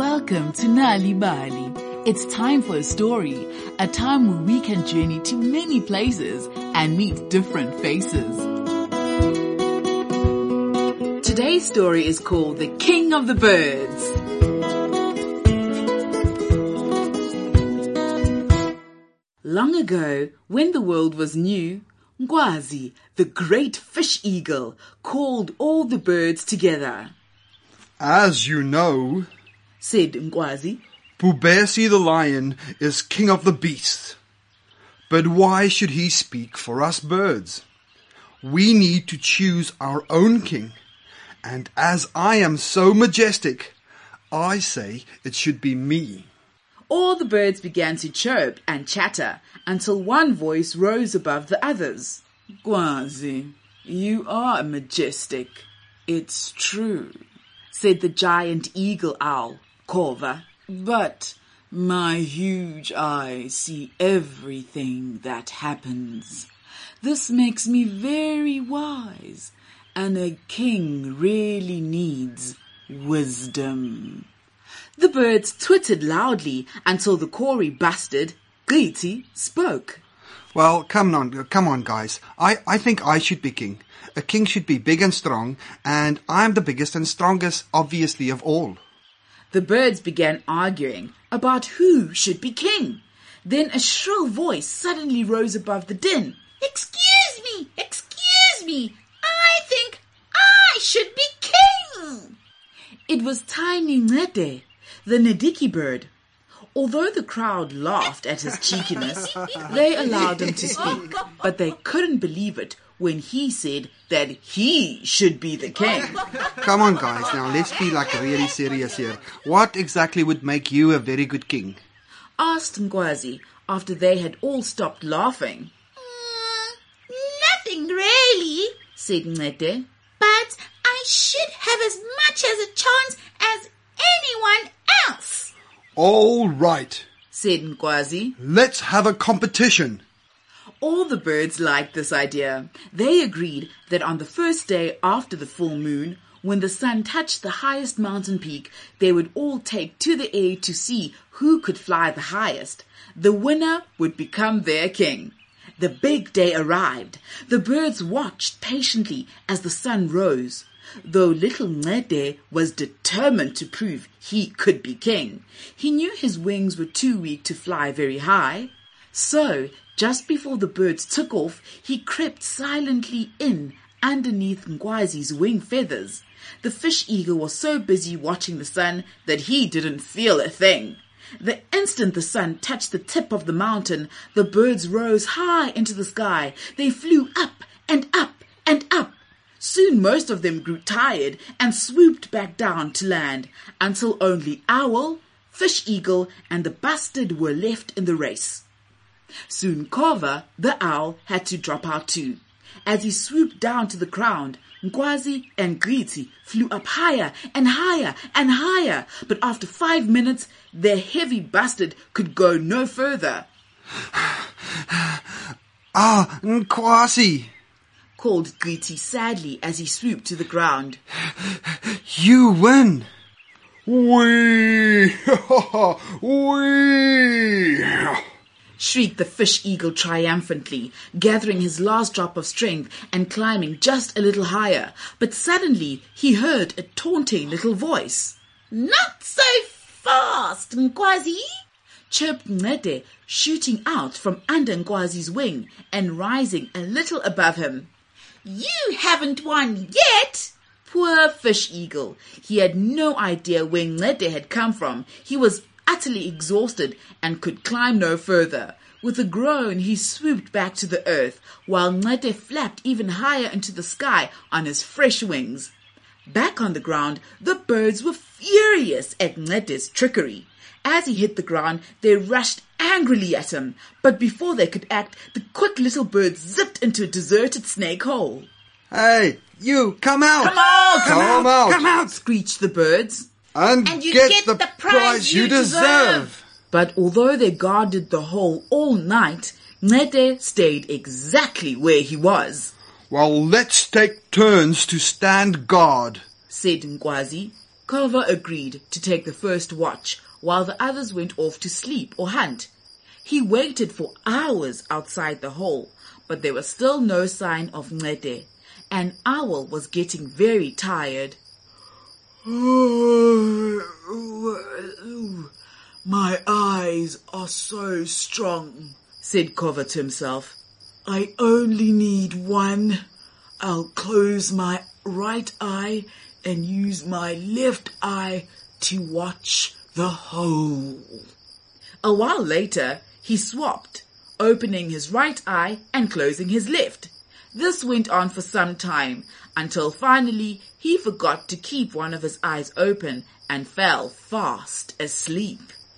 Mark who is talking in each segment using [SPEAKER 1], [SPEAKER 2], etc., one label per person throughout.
[SPEAKER 1] Welcome to Nali Bali. It's time for a story, a time where we can journey to many places and meet different faces. Today's story is called The King of the Birds. Long ago, when the world was new, Ngwazi, the great fish eagle, called all the birds together.
[SPEAKER 2] As you know,
[SPEAKER 1] said Ngwazi,
[SPEAKER 2] Bubesi the lion is king of the beasts. But why should he speak for us birds? We need to choose our own king. And as I am so majestic, I say it should be me.
[SPEAKER 1] All the birds began to chirp and chatter until one voice rose above the others. Ngwazi, you are majestic. It's true, said the giant eagle owl, Kova. But my huge eyes see everything that happens. This makes me very wise, and a king really needs wisdom. The birds twittered loudly until the Kori bastard, Griti, spoke.
[SPEAKER 2] Well, come on, guys. I think I should be king. A king should be big and strong, and I'm the biggest and strongest, obviously, of all.
[SPEAKER 1] The birds began arguing about who should be king. Then a shrill voice suddenly rose above the din. Excuse me! I think I should be king! It was Tiny Nede, the Nediki bird. Although the crowd laughed at his cheekiness, they allowed him to speak, but they couldn't believe it when he said that he should be the king.
[SPEAKER 2] Come on, guys, now let's be really serious here. What exactly would make you a very good king?
[SPEAKER 1] Asked Ngwazi after they had all stopped laughing.
[SPEAKER 3] Nothing really,
[SPEAKER 1] said Nete.
[SPEAKER 3] But I should have as much as a chance as anyone else.
[SPEAKER 2] All right,
[SPEAKER 1] said Ngwazi.
[SPEAKER 2] Let's have a competition.
[SPEAKER 1] All the birds liked this idea. They agreed that on the first day after the full moon, when the sun touched the highest mountain peak, they would all take to the air to see who could fly the highest. The winner would become their king. The big day arrived. The birds watched patiently as the sun rose. Though little Nede was determined to prove he could be king, he knew his wings were too weak to fly very high. So, just before the birds took off, he crept silently in underneath Ngwazi's wing feathers. The fish eagle was so busy watching the sun that he didn't feel a thing. The instant the sun touched the tip of the mountain, the birds rose high into the sky. They flew up and up and up. Soon most of them grew tired and swooped back down to land, until only Owl, Fish Eagle, and the bastard were left in the race. Soon Kova, the owl, had to drop out too. As he swooped down to the ground, Ngwazi and Griti flew up higher and higher and higher, but after 5 minutes, their heavy bastard could go no further.
[SPEAKER 2] Ngwazi,
[SPEAKER 1] called Griti sadly as he swooped to the ground.
[SPEAKER 2] You win! Wee! Wee!
[SPEAKER 1] Shrieked the fish eagle triumphantly, gathering his last drop of strength and climbing just a little higher. But suddenly he heard a taunting little voice.
[SPEAKER 3] Not so fast, Ngwazi,
[SPEAKER 1] chirped Nede, shooting out from under Ngwazi's wing and rising a little above him.
[SPEAKER 3] You haven't won yet.
[SPEAKER 1] Poor fish eagle. He had no idea where Nede had come from. He was utterly exhausted and could climb no further. With a groan, he swooped back to the earth, while Nede flapped even higher into the sky on his fresh wings. Back on the ground, the birds were furious at Nede's trickery. As he hit the ground, they rushed angrily at him, but before they could act, the quick little bird zipped into a deserted snake hole.
[SPEAKER 2] Hey, you, come out!
[SPEAKER 1] Come out! Screeched the birds.
[SPEAKER 2] And
[SPEAKER 3] you
[SPEAKER 2] get the prize you deserve.
[SPEAKER 1] But although they guarded the hole all night, Nede stayed exactly where he was.
[SPEAKER 2] Well, let's take turns to stand guard,
[SPEAKER 1] said Ngwazi. Kova agreed to take the first watch while the others went off to sleep or hunt. He waited for hours outside the hole, but there was still no sign of Ncede, and Owl was getting very tired.
[SPEAKER 4] My eyes are so strong,
[SPEAKER 1] said Kova to himself.
[SPEAKER 4] I only need one. I'll close my right eye and use my left eye to watch the hole.
[SPEAKER 1] A while later, he swapped, opening his right eye and closing his left. This went on for some time, until finally he forgot to keep one of his eyes open and fell fast asleep.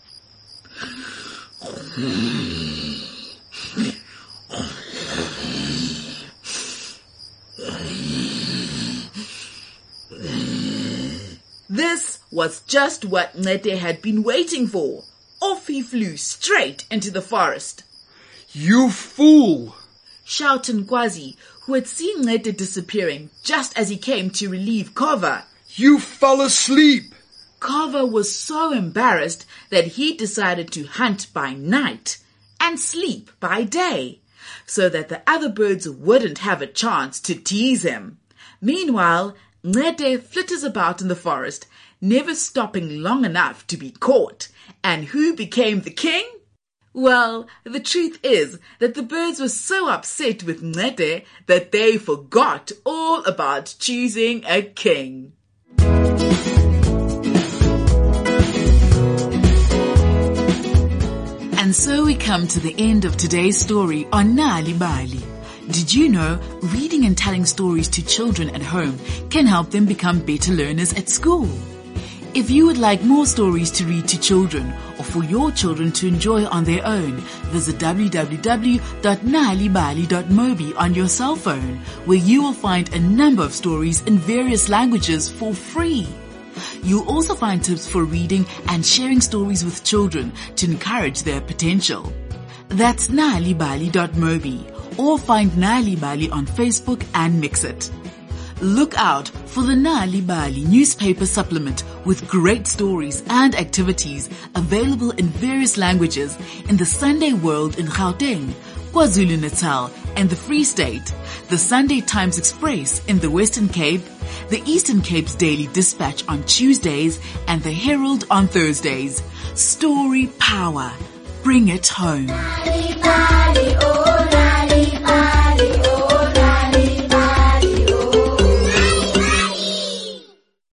[SPEAKER 1] This was just what Ncede had been waiting for. Off he flew straight into the forest.
[SPEAKER 2] You fool!
[SPEAKER 1] Shouted Nkwazi, who had seen Ncede disappearing just as he came to relieve Kova.
[SPEAKER 2] You fell asleep!
[SPEAKER 1] Kova was so embarrassed that he decided to hunt by night and sleep by day, so that the other birds wouldn't have a chance to tease him. Meanwhile, Ncede flitters about in the forest, never stopping long enough to be caught. And who became the king? Well, the truth is that the birds were so upset with Ncede that they forgot all about choosing a king. And so we come to the end of today's story on Nali Bali. Did you know reading and telling stories to children at home can help them become better learners at school? If you would like more stories to read to children or for your children to enjoy on their own, visit www.nalibali.mobi on your cell phone, where you will find a number of stories in various languages for free. You'll also find tips for reading and sharing stories with children to encourage their potential. That's nalibali.mobi, or find Nali Bali on Facebook and Mixit. Look out for the Nali Bali newspaper supplement with great stories and activities available in various languages in the Sunday World in Gauteng, KwaZulu-Natal and the Free State, the Sunday Times Express in the Western Cape, the Eastern Cape's Daily Dispatch on Tuesdays and the Herald on Thursdays. Story power. Bring it home.